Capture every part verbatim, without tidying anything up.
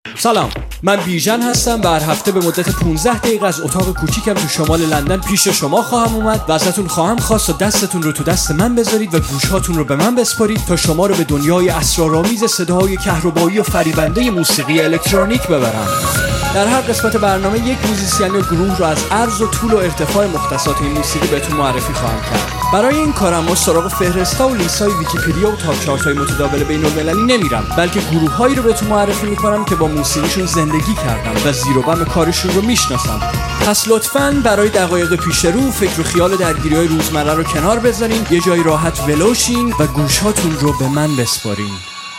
سلام، من بیژن هستم و هر هفته به مدت پانزده دقیقه از اتاق کوچیکم تو شمال لندن پیش شما خواهم اومد و ازتون خواهم خواست و دستتون رو تو دست من بذارید و گوشهاتون رو به من بسپارید تا شما رو به دنیای اسرارآمیز صداهای کهربایی و فریبنده موسیقی الکترونیک ببرم. در هر قسمت برنامه یک موزیسین یا گروه رو از عرض و طول و ارتفاع مختصات این موسیقی بهتون معرفی خواهم کرد. برای این کارم ما سراغ فهرستا و لیست‌های ویکی‌پدیا و تاپ چارت‌های متداول بین‌المللی نمیرم، بلکه گروه‌هایی رو بهتون معرفی می‌کنم که با موسیقیشون زندگی کردم و زیر و بم کارشون رو میشناسم. پس لطفاً برای دقایق پیش رو فکر و خیال درگیری‌های روزمره رو کنار بذارین، یه جای راحت ولوشین و گوش‌هاتون رو به من بسپارین.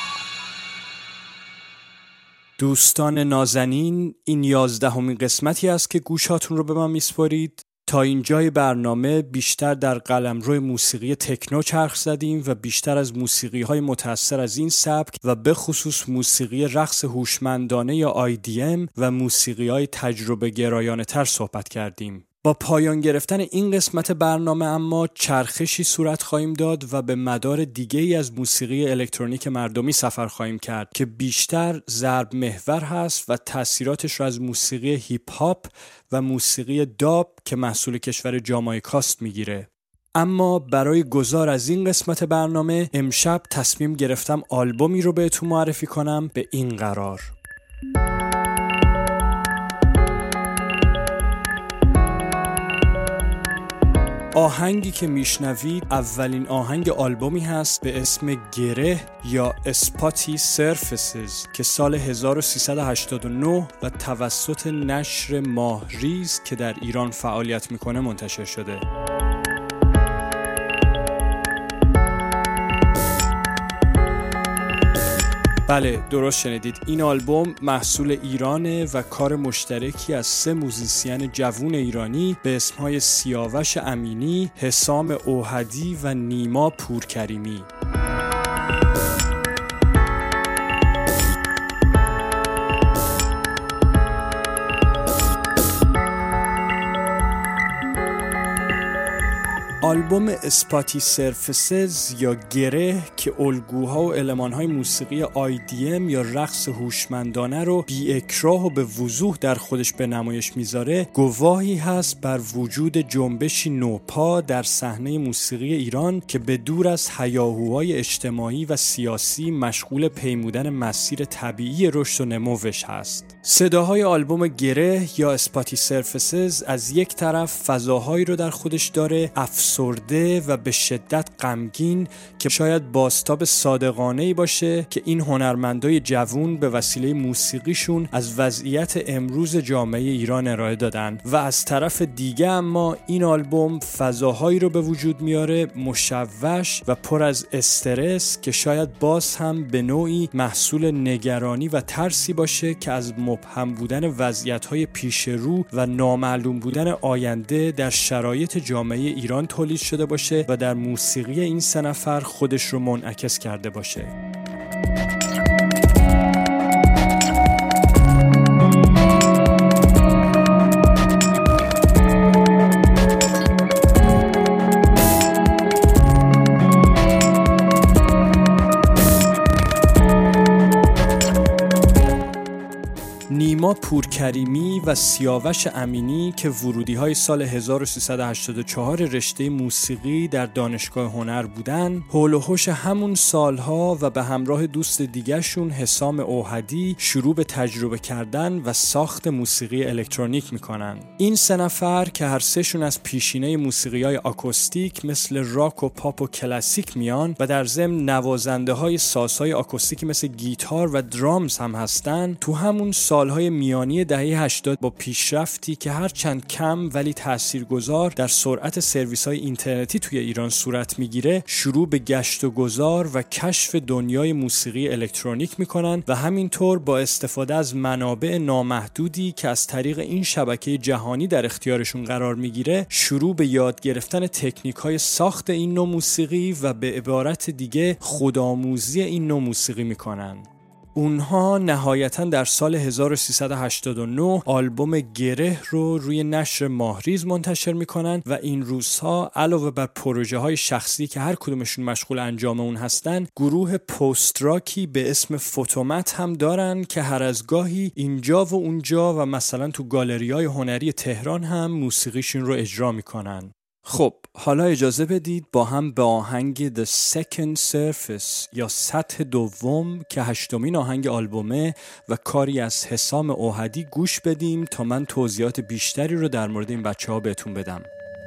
دوستان نازنین، این یازدهمین قسمتی است که گوشاتون رو به من میسپارید. تا اینجای برنامه بیشتر در قلمرو موسیقی تکنو چرخ زدیم و بیشتر از موسیقی‌های متأثر از این سبک و به خصوص موسیقی رقص هوشمندانه یا آی دی ام و موسیقی‌های تجربه گرایانه تر صحبت کردیم. با پایان گرفتن این قسمت برنامه اما چرخشی صورت خواهیم داد و به مدار دیگه‌ای از موسیقی الکترونیک مردمی سفر خواهیم کرد که بیشتر ضرب محور هست و تأثیراتش رو از موسیقی هیپ هاپ و موسیقی داب که محصول کشور جامائیکاست میگیره. اما برای گذار از این قسمت برنامه امشب تصمیم گرفتم آلبومی رو بهتون معرفی کنم به این قرار. آهنگی که میشنوید اولین آهنگ آلبومی هست به اسم گره یا اسپاتی سرفیسز که سال هزار و سیصد و هشتاد و نه و توسط نشر ماهریز که در ایران فعالیت میکنه منتشر شده. بله، درست شنیدید، این آلبوم محصول ایرانه و کار مشترکی از سه موزیسین جوون ایرانی به اسمهای سیاوش امینی، حسام اوحدی و نیما پورکریمی. آلبوم اسپاتی سرفیسز یا گره که الگوها و المانهای موسیقی آی دی ام یا رقص هوشمندانه رو بی اکراه و به وضوح در خودش به نمایش میذاره، گواهی هست بر وجود جنبشی نوپا در صحنه موسیقی ایران که به دور از هیاهوهای اجتماعی و سیاسی مشغول پیمودن مسیر طبیعی رشد و نموش هست. صداهای آلبوم گره یا اسپاتی سرفیسز از یک طرف فضاهایی رو در خودش داره افسرده و به شدت غمگین که شاید بازتاب صادقانه‌ای باشه که این هنرمندای جوون به وسیله موسیقیشون از وضعیت امروز جامعه ایران ارائه دادن، و از طرف دیگه اما این آلبوم فضاهایی رو به وجود میاره مشوش و پر از استرس که شاید باز هم به نوعی محصول نگرانی و ترسی باشه که از مبهم بودن وضعیت‌های پیش رو و نامعلوم بودن آینده در شرایط جامعه ایران تولید شده باشه و در موسیقی این سه نفر خودش رو منعکس کرده باشه. نیما پورکریمی و سیاوش امینی که ورودی‌های سال هزار و سیصد و هشتاد و چهار رشته موسیقی در دانشگاه هنر بودن، حول و حوش همون سالها و به همراه دوست دیگه‌شون حسام اوحدی شروع به تجربه کردن و ساخت موسیقی الکترونیک میکنن. این سه نفر که هر سهشون از پیشینه موسیقی‌های آکوستیک مثل راک و پاپ و کلاسیک میان و در ضمن نوازنده‌های سازهای آکوستیک مثل گیتار و درامز هم هستن، تو همون سالهای میانی دهه هشتاد با پیشرفتی که هرچند کم ولی تاثیرگذار در سرعت سرویس‌های اینترنتی توی ایران صورت میگیره، شروع به گشت و گذار و کشف دنیای موسیقی الکترونیک میکنن و همینطور با استفاده از منابع نامحدودی که از طریق این شبکه جهانی در اختیارشون قرار میگیره، شروع به یاد گرفتن تکنیک‌های ساخت این نوع موسیقی و به عبارت دیگه خودآموزی این نوع موسیقی میکنن. اونها نهایتاً در سال هزار و سیصد و هشتاد و نه آلبوم گره رو روی نشر ماهریز منتشر میکنن و این روزها علاوه بر پروژه های شخصی که هر کدومشون مشغول انجام اون هستن، گروه پست راکی به اسم فوتومت هم دارن که هر از گاهی اینجا و اونجا و مثلا تو گالری‌های هنری تهران هم موسیقیشون رو اجرا میکنن. خب حالا اجازه بدید با هم به آهنگ The Second Surface یا سطح دوم که هشتمین آهنگ آلبومه و کاری از حسام اوحدی گوش بدیم تا من توضیحات بیشتری رو در مورد این بچه ها بهتون بدم.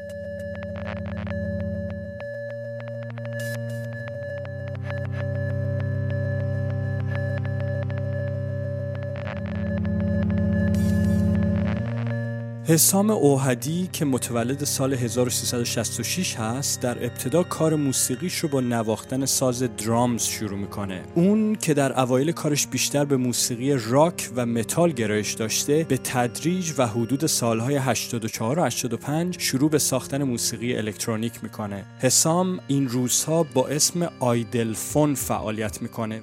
حسام اوحدی که متولد سال هزار و سیصد و شصت و شش هست، در ابتدا کار موسیقیش رو با نواختن ساز درامز شروع میکنه. اون که در اوایل کارش بیشتر به موسیقی راک و متال گرایش داشته، به تدریج و حدود سالهای هشتاد و چهار و هشتاد و پنج شروع به ساختن موسیقی الکترونیک میکنه. حسام این روزها با اسم آیدلفون فعالیت میکنه.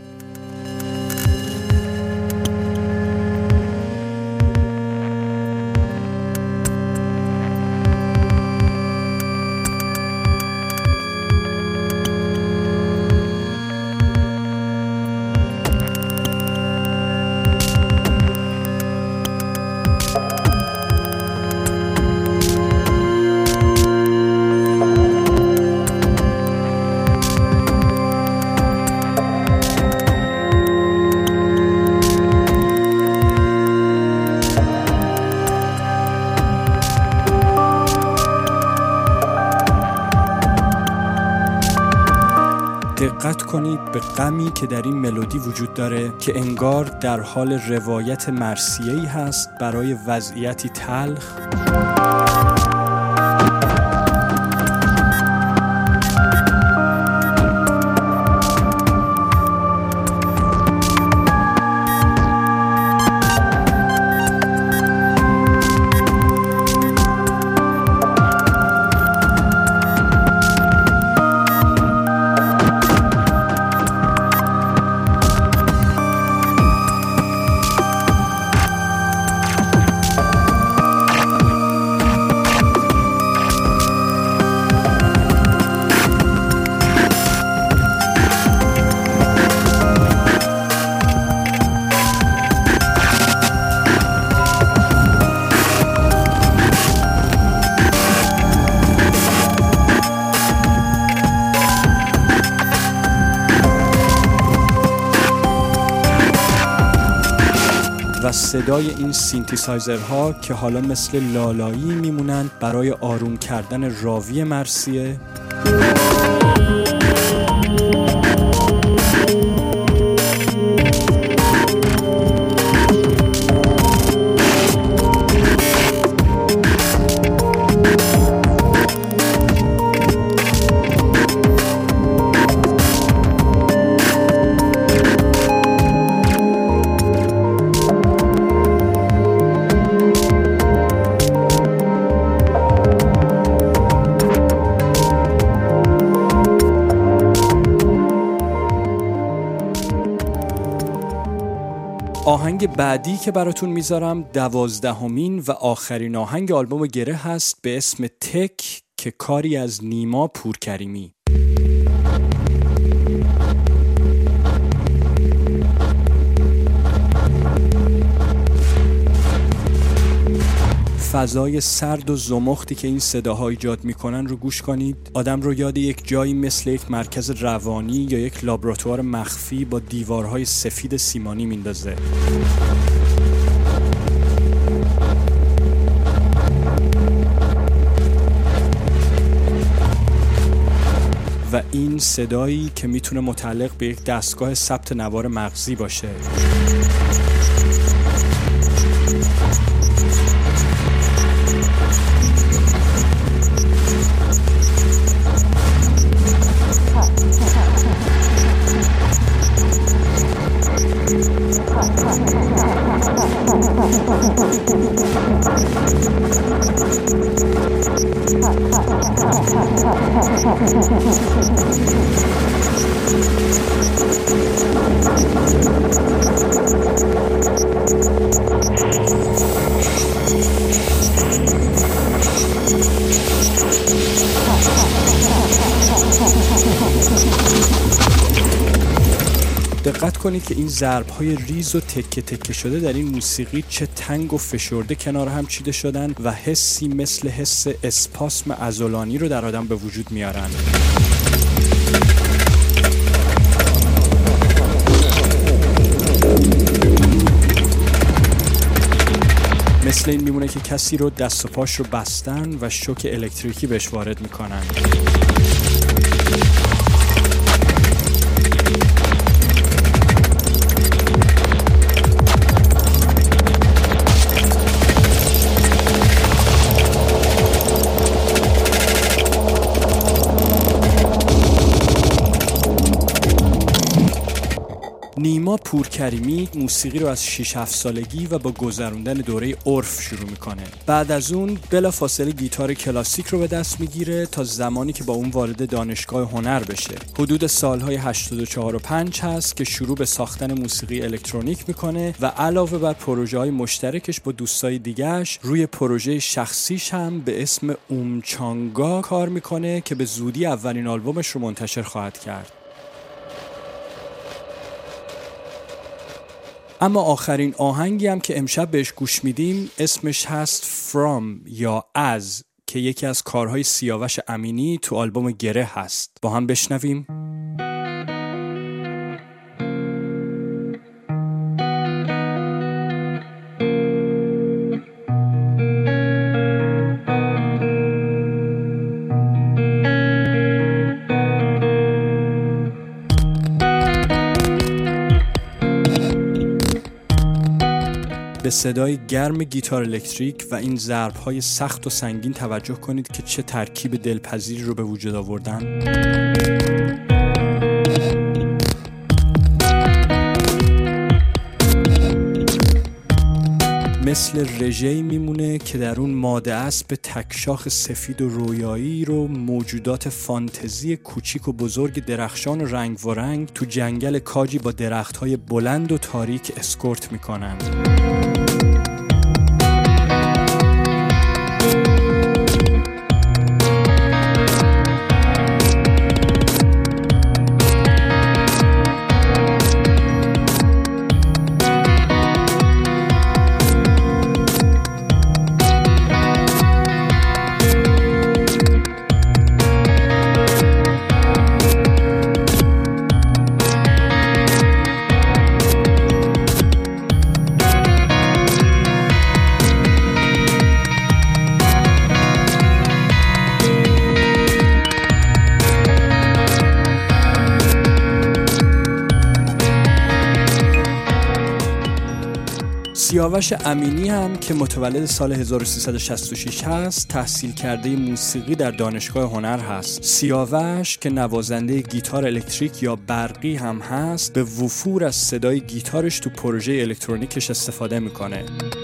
دقت کنید به غمی که در این ملودی وجود داره که انگار در حال روایت مرثیه‌ای هست برای وضعیتی تلخ. و صدای این سینتیسایزرها که حالا مثل لالایی میمونن برای آروم کردن راوی مرثیه. آهنگ بعدی که براتون میذارم دوازدهمین و آخرین آهنگ آلبوم گره هست به اسم تک که کاری از نیما پورکریمی. فضای سرد و زمختی که این صداها ایجاد میکنن رو گوش کنید. آدم رو یاد یک جایی مثل یک مرکز روانی یا یک لابراتوار مخفی با دیوارهای سفید سیمانی میندازه. و این صدایی که میتونه متعلق به یک دستگاه ثبت نوار مغزی باشه. Huh. دقت کنید که این ضرب‌های ریز و تکه تکه شده در این موسیقی چه تنگ و فشرده کنار هم چیده شدن و حسی مثل حس اسپاسم عضلانی رو در آدم به وجود میارن. مثل این میمونه که کسی رو دست و پاش رو بستن و شوک الکتریکی بهش وارد میکنن. نیما پورکریمی موسیقی رو از شش هفت سالگی و با گذروندن دوره عرف شروع میکنه. بعد از اون بلافاصله گیتار کلاسیک رو به دست میگیره تا زمانی که با اون وارد دانشگاه هنر بشه. حدود سالهای هشتاد و چهار و پنج هست که شروع به ساختن موسیقی الکترونیک میکنه و علاوه بر پروژه‌های مشترکش با دوستای دیگه‌اش روی پروژه شخصیش هم به اسم اومچانگا کار میکنه که به زودی اولین آلبومش رو منتشر خواهد کرد. اما آخرین آهنگی هم که امشب بهش گوش میدیم اسمش هست From یا از که یکی از کارهای سیاوش امینی تو آلبوم گره هست. با هم بشنویم. به صدای گرم گیتار الکتریک و این ضرب‌های سخت و سنگین توجه کنید که چه ترکیب دلپذیری رو به وجود آوردن. مثل رژه‌ای میمونه که در اون ماده اسب تکشاخ سفید و رویایی رو موجودات فانتزی کوچیک و بزرگ درخشان و رنگ و رنگ تو جنگل کاجی با درخت‌های بلند و تاریک اسکورت میکنن. سیاوش امینی هم که متولد سال هزار و سیصد و شصت و شش هست، تحصیل کرده موسیقی در دانشگاه هنر هست. سیاوش که نوازنده گیتار الکتریک یا برقی هم هست، به وفور از صدای گیتارش تو پروژه الکترونیکش استفاده میکنه.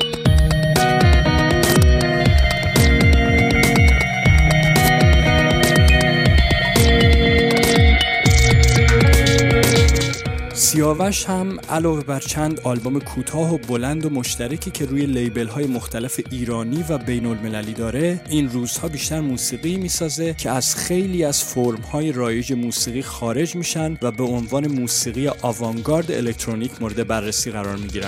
سیاوش هم علاوه بر چند آلبوم کوتاه و بلند و مشترکی که روی لیبل‌های مختلف ایرانی و بین‌المللی داره، این روزها بیشتر موسیقی میسازه که از خیلی از فرم‌های رایج موسیقی خارج میشن و به عنوان موسیقی آوانگارد الکترونیک مورد بررسی قرار میگیرن.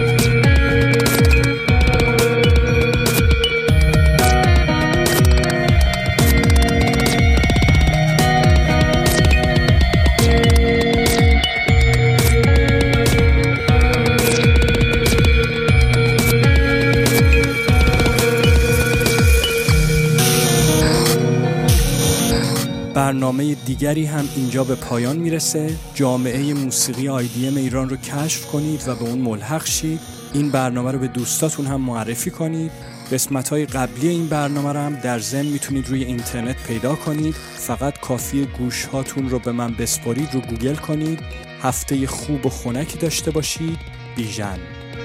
برنامه دیگری هم اینجا به پایان میرسه. جامعه موسیقی آی دی ام ایران رو کشف کنید و به اون ملحق شید. این برنامه رو به دوستاتون هم معرفی کنید. قسمت‌های قبلی این برنامه رو هم در ضمن میتونید روی اینترنت پیدا کنید. فقط کافیه گوش هاتون رو به من بسپارید رو گوگل کنید. هفته خوب و خنکی داشته باشید. بیژن.